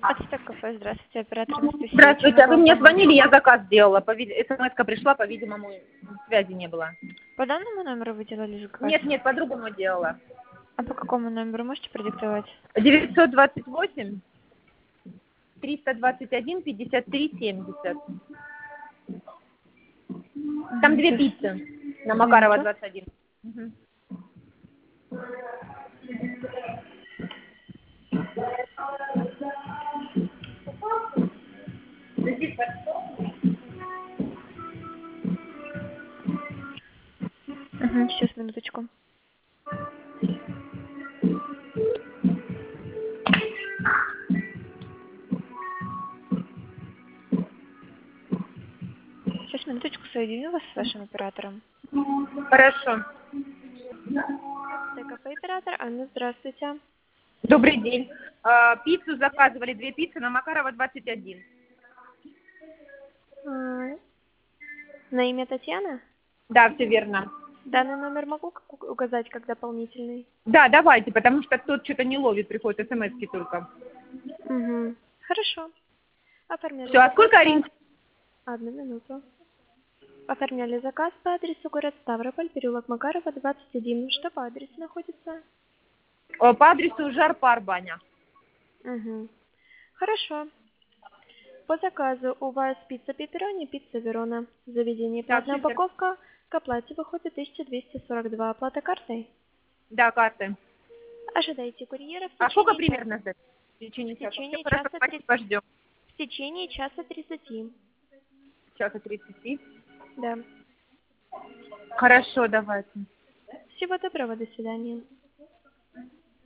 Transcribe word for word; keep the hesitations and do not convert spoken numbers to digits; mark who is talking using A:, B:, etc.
A: Ацтек кафе, здравствуйте, оператор Анастасия.
B: Здравствуйте, а вы
A: Чем
B: мне
A: могу помочь?
B: звонили, я заказ сделала. СМС-ка пришла, по-видимому, связи не было.
A: По данному номеру вы делали заказ?
B: Нет, нет, по-другому делала.
A: А по какому номеру можете продиктовать?
B: девятьсот двадцать восемь триста двадцать один пятьдесят три семьдесят. Там
A: Мгм,
B: две
A: сейчас,
B: пиццы на Макарова
A: минуту.
B: двадцать один. Мгм.
A: Угу, сейчас, минуточку. Сейчас, минуточку, соединю вас с вашим оператором.
B: Хорошо.
A: Ацтек кафе, оператор Анна, здравствуйте.
B: Добрый день. А, пиццу заказывали, две пиццы на Макарова двадцать один.
A: А, На имя Татьяна?
B: Да, все верно.
A: Данный номер могу как- у- указать как дополнительный?
B: Да, давайте, потому что тот что-то не ловит, приходит смс-ки только.
A: Угу. Хорошо. Оформляли
B: Все, а
A: заказ
B: сколько
A: по...
B: ориентир?
A: Одну минуту. Оформляли заказ по адресу город Ставрополь, переулок Макарова, двадцать один. Что по адресу находится?
B: О, по адресу Жар-Пар, баня.
A: Угу. Хорошо. По заказу у вас пицца пепперони, пицца Верона. Заведение
B: Да,
A: платная
B: все верно.
A: упаковка. К оплате выходит тысяча двести сорок два. Оплата картой.
B: Да, карты.
A: Ожидайте курьера в
B: А сколько
A: течение часа.
B: примерно ждать? В течение
A: В
B: часа. Все
A: течение
B: хорошо,
A: часа три...
B: спасибо, ждем.
A: В течение часа тридцати.
B: Часа тридцати.
A: Да.
B: Хорошо, давайте.
A: Всего доброго, до свидания.